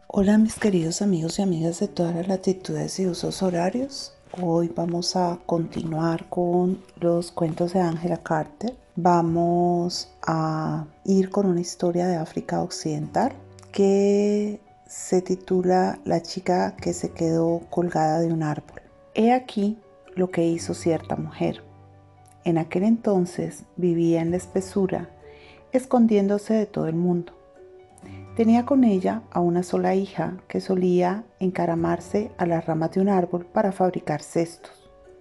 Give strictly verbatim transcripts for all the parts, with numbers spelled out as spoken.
Hola mis queridos amigos y amigas de todas las latitudes y usos horarios. Hoy vamos a continuar con los cuentos de Angela Carter. Vamos a ir con una historia de África Occidental que se titula La chica que se quedó colgada de un árbol. He aquí lo que hizo cierta mujer. En aquel entonces vivía en la espesura, escondiéndose de todo el mundo. Tenía con ella a una sola hija que solía encaramarse a las ramas de un árbol para fabricar cestos.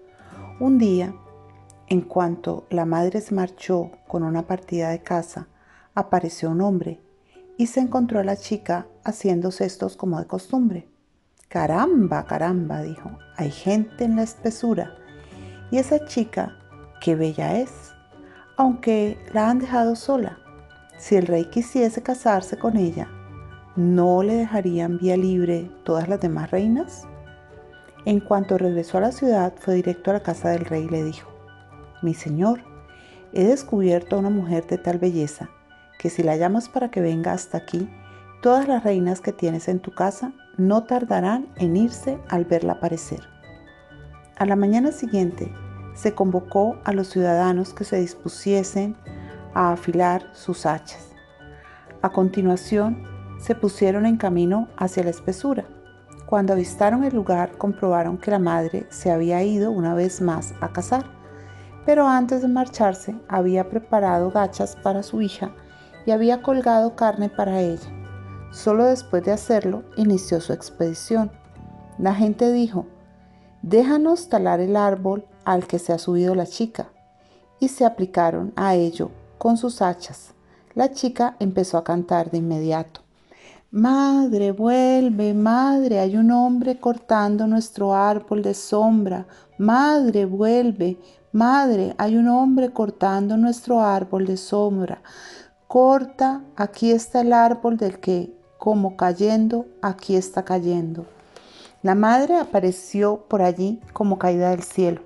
Un día, en cuanto la madre se marchó con una partida de caza, apareció un hombre y se encontró a la chica haciendo cestos como de costumbre. ¡Caramba, caramba!, dijo, hay gente en la espesura. Y esa chica, qué bella es, aunque la han dejado sola. Si el rey quisiese casarse con ella, ¿no le dejarían vía libre todas las demás reinas? En cuanto regresó a la ciudad, fue directo a la casa del rey y le dijo: Mi señor, he descubierto a una mujer de tal belleza que si la llamas para que venga hasta aquí, todas las reinas que tienes en tu casa no tardarán en irse al verla aparecer. A la mañana siguiente se convocó a los ciudadanos que se dispusiesen a afilar sus hachas. A continuación, se pusieron en camino hacia la espesura. Cuando avistaron el lugar, comprobaron que la madre se había ido una vez más a cazar, pero antes de marcharse había preparado gachas para su hija y había colgado carne para ella. Solo después de hacerlo, inició su expedición. La gente dijo: «Déjanos talar el árbol al que se ha subido la chica», y se aplicaron a ello con sus hachas. La chica empezó a cantar de inmediato: «Madre, vuelve, madre, hay un hombre cortando nuestro árbol de sombra. Madre, vuelve, madre, hay un hombre cortando nuestro árbol de sombra. Corta, aquí está el árbol del que, como cayendo, aquí está cayendo». La madre apareció por allí como caída del cielo.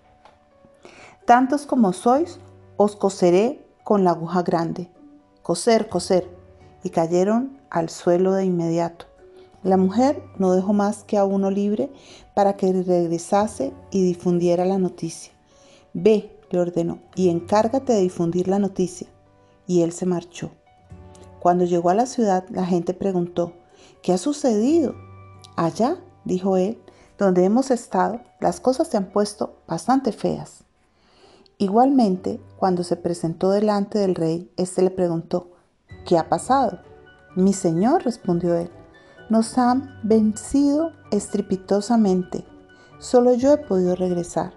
«Tantos como sois, os coseré con la aguja grande». «Coser, coser», y cayeron al suelo de inmediato. La mujer no dejó más que a uno libre para que regresase y difundiera la noticia. «Ve», le ordenó, «y encárgate de difundir la noticia». Y él se marchó. Cuando llegó a la ciudad, la gente preguntó: «¿Qué ha sucedido?» «Allá», dijo él, «donde hemos estado, las cosas se han puesto bastante feas». Igualmente, cuando se presentó delante del rey, éste le preguntó: «¿Qué ha pasado?» «Mi señor», respondió él, «nos han vencido estrepitosamente. Solo yo he podido regresar».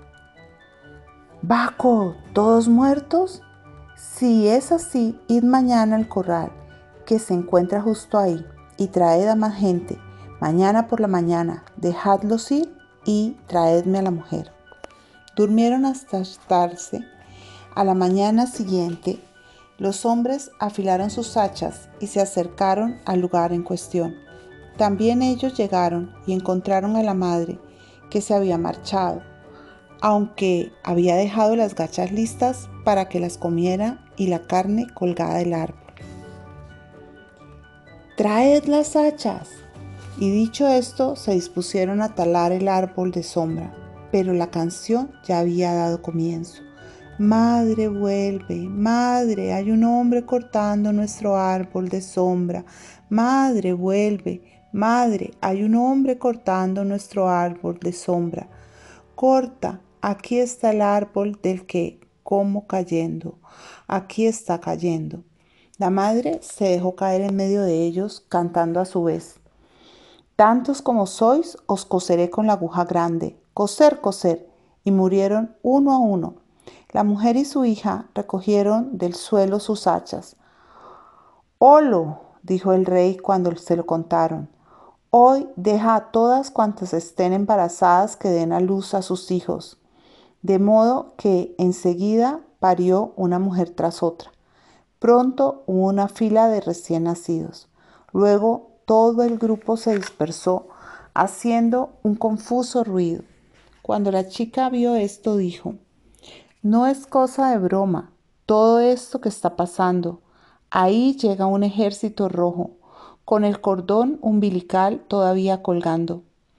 «¡Baco! ¿Todos muertos?» «Si es así, id mañana al corral, que se encuentra justo ahí, y traed a más gente. Mañana por la mañana, dejadlos ir y traedme a la mujer». Durmieron hasta acostarse. A la mañana siguiente, los hombres afilaron sus hachas y se acercaron al lugar en cuestión. También ellos llegaron y encontraron a la madre, que se había marchado, aunque había dejado las gachas listas para que las comiera y la carne colgada del árbol. «¡Traed las hachas!». Y dicho esto, se dispusieron a talar el árbol de sombra, pero la canción ya había dado comienzo. «Madre, vuelve, madre, hay un hombre cortando nuestro árbol de sombra. Madre, vuelve, madre, hay un hombre cortando nuestro árbol de sombra. Corta, aquí está el árbol del que, como cayendo, aquí está cayendo». La madre se dejó caer en medio de ellos, cantando a su vez: «Tantos como sois, os coseré con la aguja grande. Coser, coser». Y murieron uno a uno. La mujer y su hija recogieron del suelo sus hachas. «Holo», dijo el rey cuando se lo contaron, «hoy deja a todas cuantas estén embarazadas que den a luz a sus hijos». De modo que enseguida parió una mujer tras otra. Pronto hubo una fila de recién nacidos. Luego todo el grupo se dispersó, haciendo un confuso ruido. Cuando la chica vio esto, dijo: «No es cosa de broma todo esto que está pasando. Ahí llega un ejército rojo. con el cordón umbilical todavía colgando.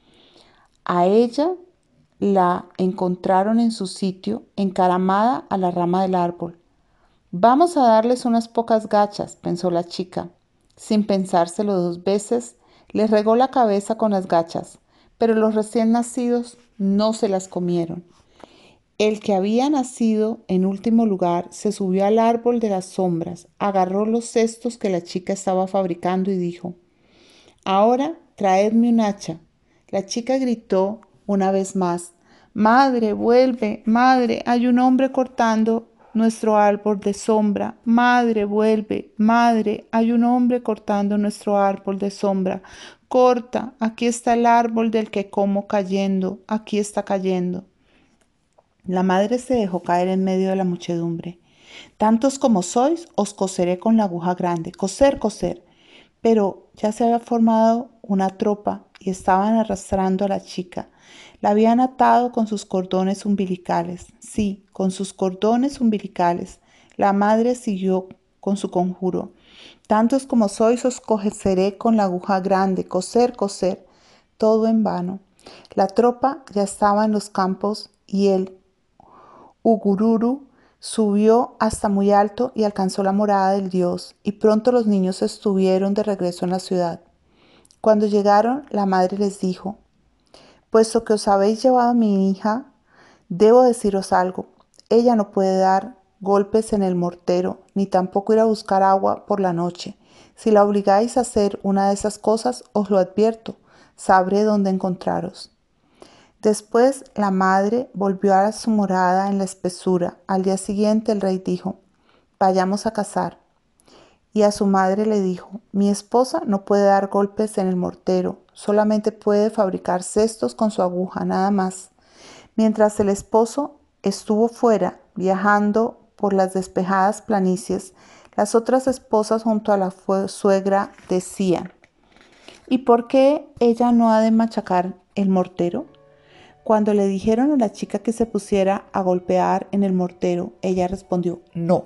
A ella la encontraron en su sitio, encaramada a la rama del árbol. Vamos a darles unas pocas gachas, pensó la chica. Sin pensárselo dos veces, les regó la cabeza con las gachas, pero los recién nacidos no se las comieron. El que había nacido en último lugar se subió al árbol de las sombras, agarró los cestos que la chica estaba fabricando y dijo: «Ahora traedme un hacha». La chica gritó una vez más: «Madre, vuelve, madre, hay un hombre cortando nuestro árbol de sombra. Madre, vuelve, madre, hay un hombre cortando nuestro árbol de sombra. Corta, aquí está el árbol del que como cayendo, aquí está cayendo». La madre se dejó caer en medio de la muchedumbre. «Tantos como sois, os coseré con la aguja grande. Coser, coser». Pero ya se había formado una tropa y estaban arrastrando a la chica. La habían atado con sus cordones umbilicales. Sí, con sus cordones umbilicales. La madre siguió con su conjuro. «Tantos como sois, os coseré con la aguja grande. Coser, coser». Todo en vano. La tropa ya estaba en los campos y el Ugururu subió hasta muy alto y alcanzó la morada del dios, y pronto los niños estuvieron de regreso en la ciudad. Cuando llegaron, la madre les dijo: «Puesto que os habéis llevado a mi hija, debo deciros algo. Ella no puede dar golpes en el mortero, ni tampoco ir a buscar agua por la noche. Si la obligáis a hacer una de esas cosas, os lo advierto, sabré dónde encontraros». Después la madre volvió a su morada en la espesura. Al día siguiente el rey dijo: «Vayamos a cazar». Y a su madre le dijo: «Mi esposa no puede dar golpes en el mortero, solamente puede fabricar cestos con su aguja, nada más». Mientras el esposo estuvo fuera, viajando por las despejadas planicies, las otras esposas junto a la suegra decían: «¿Y por qué ella no ha de machacar el mortero?». Cuando le dijeron a la chica que se pusiera a golpear en el mortero, ella respondió: «No».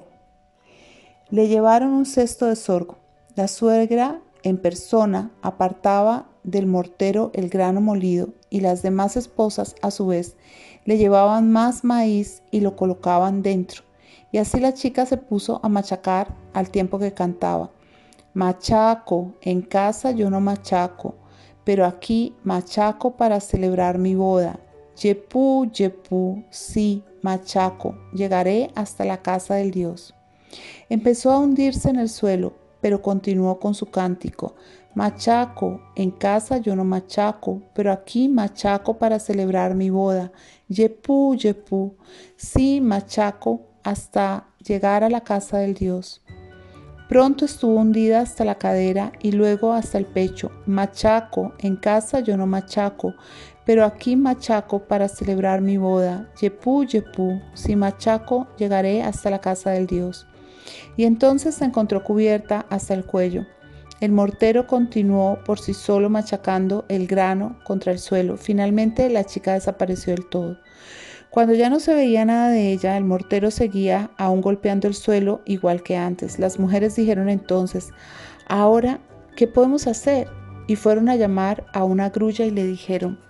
Le llevaron un cesto de sorgo. La suegra en persona apartaba del mortero el grano molido y las demás esposas a su vez le llevaban más maíz y lo colocaban dentro. Y así la chica se puso a machacar al tiempo que cantaba: «Machaco, en casa yo no machaco, pero aquí machaco para celebrar mi boda. Yepú, yepú, sí, machaco, llegaré hasta la casa del dios». Empezó a hundirse en el suelo, pero continuó con su cántico: «Machaco, en casa yo no machaco, pero aquí machaco para celebrar mi boda. Yepú, yepú, sí, machaco, hasta llegar a la casa del dios». Pronto estuvo hundida hasta la cadera y luego hasta el pecho. «Machaco, en casa yo no machaco, pero aquí machaco para celebrar mi boda. Yepú, yepú, si machaco, llegaré hasta la casa del dios». Y entonces se encontró cubierta hasta el cuello. El mortero continuó por sí solo machacando el grano contra el suelo. Finalmente la chica desapareció del todo. Cuando ya no se veía nada de ella, el mortero seguía aún golpeando el suelo igual que antes. Las mujeres dijeron entonces: «Ahora, ¿qué podemos hacer?». Y fueron a llamar a una grulla y le dijeron: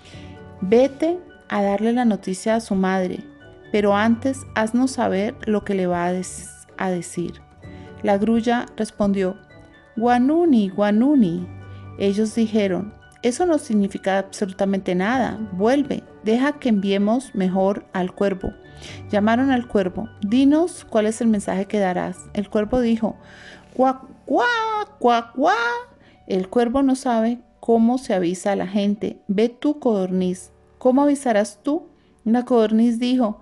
«Vete a darle la noticia a su madre, pero antes haznos saber lo que le va a, des- a decir». La grulla respondió: «Guanuni, guanuni». Ellos dijeron: «Eso no significa absolutamente nada. Vuelve, deja que enviemos mejor al cuervo». Llamaron al cuervo. «Dinos cuál es el mensaje que darás». El cuervo dijo: «Cuac, cuac, cuac, cuac». El cuervo no sabe cómo se avisa a la gente. «Ve tú, codorniz». «¿Cómo avisarás tú?». La codorniz dijo: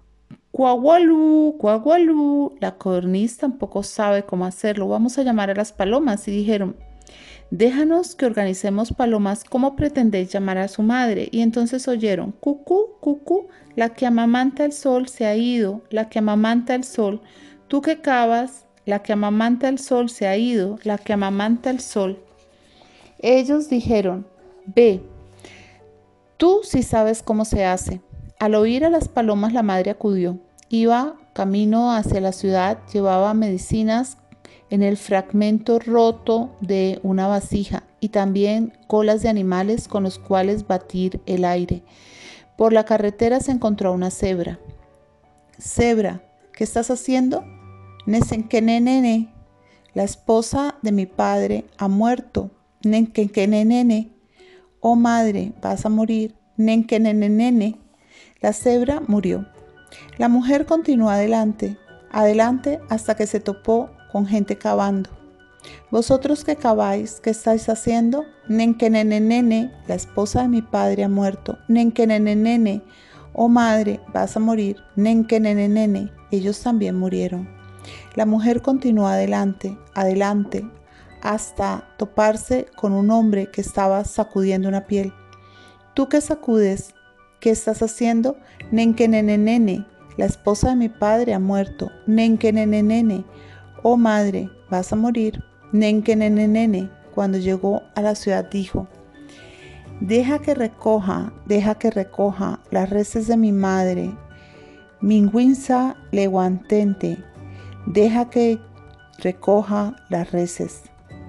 «Cuagualú, cuagualú». La codorniz tampoco sabe cómo hacerlo. «Vamos a llamar a las palomas». Y dijeron: «Déjanos que organicemos palomas. ¿Cómo pretendéis llamar a su madre?». Y entonces oyeron: «Cucú, cucú, la que amamanta el sol se ha ido, la que amamanta el sol. Tú que cavas, la que amamanta el sol se ha ido, la que amamanta el sol». Ellos dijeron: «Ve, tú sí sabes cómo se hace». Al oír a las palomas, la madre acudió. Iba camino hacia la ciudad, llevaba medicinas en el fragmento roto de una vasija y también colas de animales con los cuales batir el aire. Por la carretera se encontró una cebra. Cebra, ¿qué estás haciendo? Nesenkenenene, la esposa de mi padre ha muerto. Nenkenkenenene, oh madre, vas a morir. Nenkenenene, la cebra murió. La mujer continuó adelante, adelante hasta que se topó con gente cavando. Vosotros que caváis, ¿qué estáis haciendo? Nenkenenene, la esposa de mi padre ha muerto. Nenkenenene, oh madre, vas a morir. Nenkenenene, ellos también murieron. La mujer continuó adelante, adelante, hasta toparse con un hombre que estaba sacudiendo una piel. ¿Tú qué sacudes? ¿Qué estás haciendo? Nenkenenene, la esposa de mi padre ha muerto. Nenkenenene, oh madre, vas a morir. Nenkenenene, cuando llegó a la ciudad dijo: Deja que recoja, deja que recoja las reses de mi madre. Minguinza leguantente, deja que recoja las reses.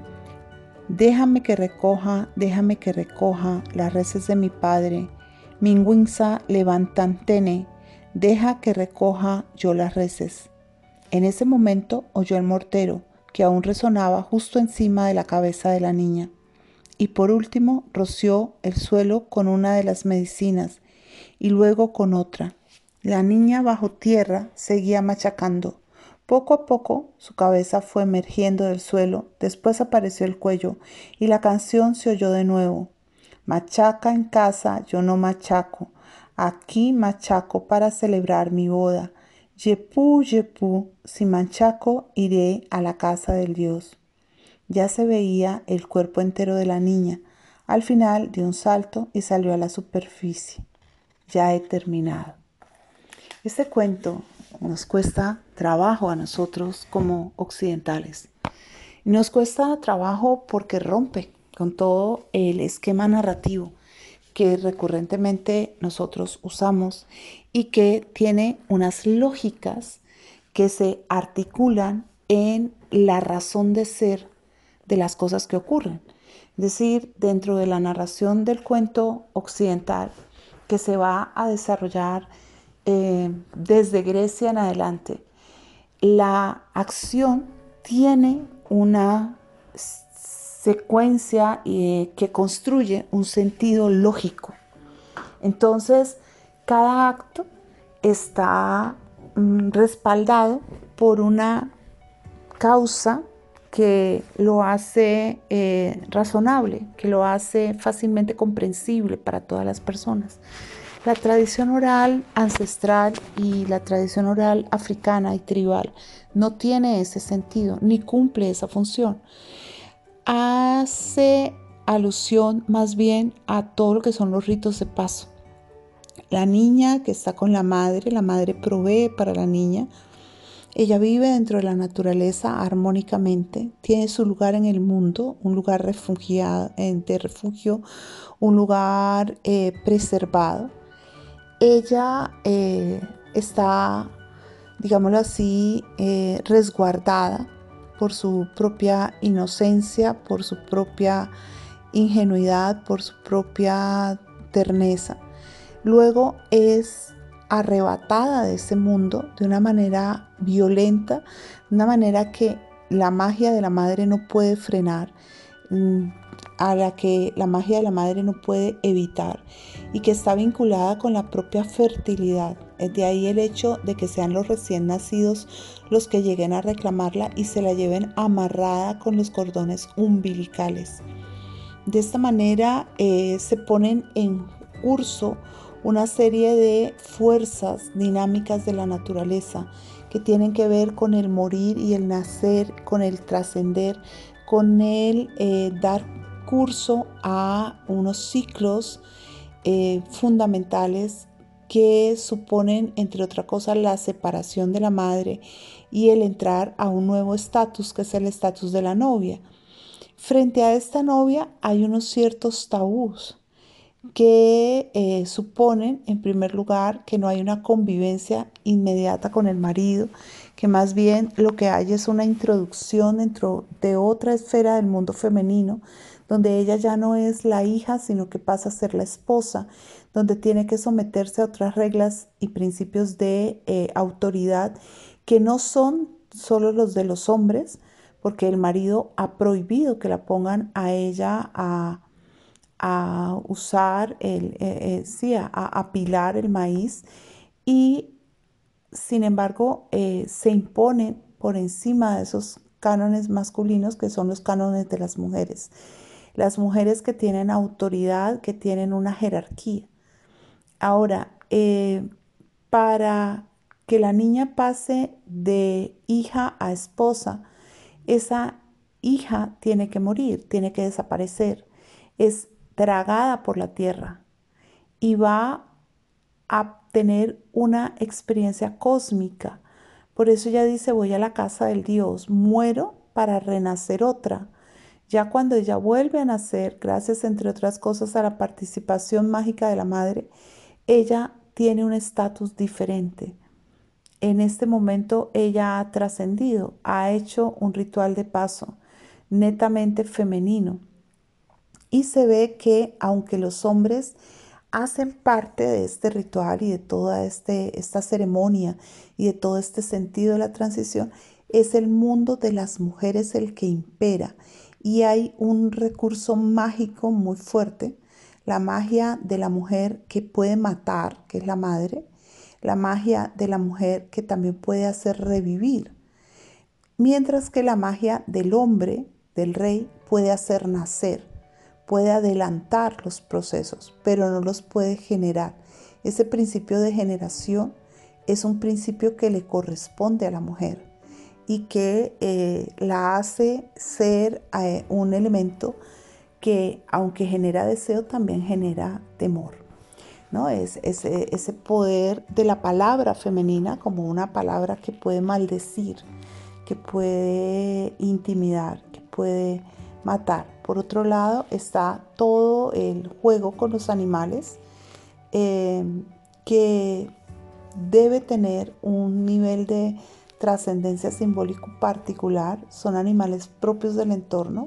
Déjame que recoja, déjame que recoja las reses de mi padre. Minguinza levantantene, deja que recoja yo las reses. En ese momento oyó el mortero, que aún resonaba justo encima de la cabeza de la niña. Y por último roció el suelo con una de las medicinas y luego con otra. La niña bajo tierra seguía machacando. Poco a poco su cabeza fue emergiendo del suelo, después apareció el cuello y la canción se oyó de nuevo. Machaca en casa, yo no machaco. Aquí machaco para celebrar mi boda. Yepú, yepú, si machaco iré a la casa del Dios. Ya se veía el cuerpo entero de la niña. Al final dio un salto y salió a la superficie. Ya he terminado. Este cuento nos cuesta trabajo a nosotros como occidentales. Nos cuesta trabajo porque rompe con todo el esquema narrativo que recurrentemente nosotros usamos y que tiene unas lógicas que se articulan en la razón de ser de las cosas que ocurren. Es decir, dentro de la narración del cuento occidental que se va a desarrollar eh, desde Grecia en adelante, la acción tiene una secuencia eh, que construye un sentido lógico. Entonces, cada acto está mm, respaldado por una causa que lo hace eh, razonable, que lo hace fácilmente comprensible para todas las personas. La tradición oral ancestral y la tradición oral africana y tribal no tiene ese sentido, ni cumple esa función. Hace alusión más bien a todo lo que son los ritos de paso. La niña que está con la madre, la madre provee para la niña. Ella vive dentro de la naturaleza armónicamente, tiene su lugar en el mundo, un lugar refugiado, de refugio, un lugar eh, preservado. Ella eh, está, digámoslo así, eh, resguardada por su propia inocencia, por su propia ingenuidad, por su propia terneza. Luego es arrebatada de ese mundo de una manera violenta, de una manera que la magia de la madre no puede frenar, a la que la magia de la madre no puede evitar y que está vinculada con la propia fertilidad. Es de ahí el hecho de que sean los recién nacidos los que lleguen a reclamarla y se la lleven amarrada con los cordones umbilicales. De esta manera eh, se ponen en curso una serie de fuerzas dinámicas de la naturaleza que tienen que ver con el morir y el nacer, con el trascender, con el eh, dar curso a unos ciclos eh, fundamentales que suponen, entre otras cosas, la separación de la madre y el entrar a un nuevo estatus, que es el estatus de la novia. Frente a esta novia hay unos ciertos tabús que eh, suponen, en primer lugar, que no hay una convivencia inmediata con el marido, que más bien lo que hay es una introducción dentro de otra esfera del mundo femenino, donde ella ya no es la hija, sino que pasa a ser la esposa, donde tiene que someterse a otras reglas y principios de eh, autoridad que no son solo los de los hombres, porque el marido ha prohibido que la pongan a ella a, a usar, el, eh, eh, sí, a, a apilar el maíz, y sin embargo eh, se impone por encima de esos cánones masculinos que son los cánones de las mujeres. Las mujeres que tienen autoridad, que tienen una jerarquía. Ahora, eh, para que la niña pase de hija a esposa, esa hija tiene que morir, tiene que desaparecer, es tragada por la tierra y va a tener una experiencia cósmica. Por eso ella dice, voy a la casa del Dios, muero para renacer otra. Ya cuando ella vuelve a nacer, gracias entre otras cosas a la participación mágica de la madre, ella tiene un estatus diferente. En este momento ella ha trascendido, ha hecho un ritual de paso netamente femenino. Y se ve que aunque los hombres hacen parte de este ritual y de toda este, esta ceremonia y de todo este sentido de la transición, es el mundo de las mujeres el que impera. Y hay un recurso mágico muy fuerte, la magia de la mujer que puede matar, que es la madre, la magia de la mujer que también puede hacer revivir, mientras que la magia del hombre, del rey, puede hacer nacer, puede adelantar los procesos, pero no los puede generar. Ese principio de generación es un principio que le corresponde a la mujer y que eh, la hace ser eh, un elemento que, aunque genera deseo, también genera temor, ¿no? Es ese, ese poder de la palabra femenina como una palabra que puede maldecir, que puede intimidar, que puede matar. Por otro lado está todo el juego con los animales, eh, que debe tener un nivel de trascendencia simbólico particular. Son animales propios del entorno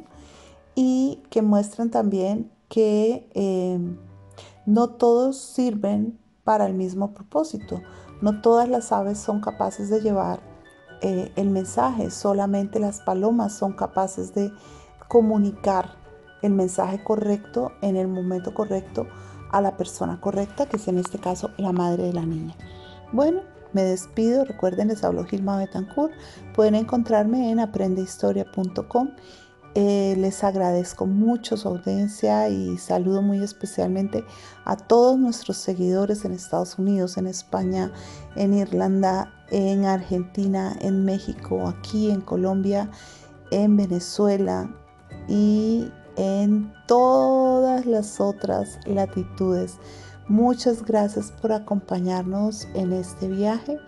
y que muestran también que eh, no todos sirven para el mismo propósito. No todas las aves son capaces de llevar eh, el mensaje, solamente las palomas son capaces de comunicar el mensaje correcto en el momento correcto a la persona correcta, que es en este caso la madre de la niña. Bueno, me despido. Recuerden, les habló Gilma Betancourt. Pueden encontrarme en aprende historia punto com. Eh, les agradezco mucho su audiencia y saludo muy especialmente a todos nuestros seguidores en Estados Unidos, en España, en Irlanda, en Argentina, en México, aquí en Colombia, en Venezuela y en todas las otras latitudes. Muchas gracias por acompañarnos en este viaje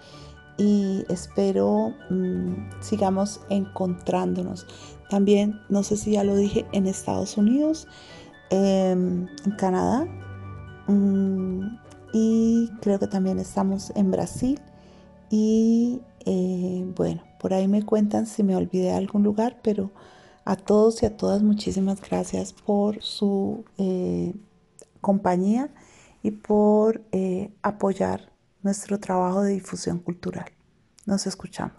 y espero mmm, sigamos encontrándonos. También, no sé si ya lo dije, en Estados Unidos, eh, en Canadá, mmm, y creo que también estamos en Brasil. Y eh, bueno, por ahí me cuentan si me olvidé de algún lugar, pero a todos y a todas muchísimas gracias por su eh, compañía y por eh, apoyar nuestro trabajo de difusión cultural. Nos escuchamos.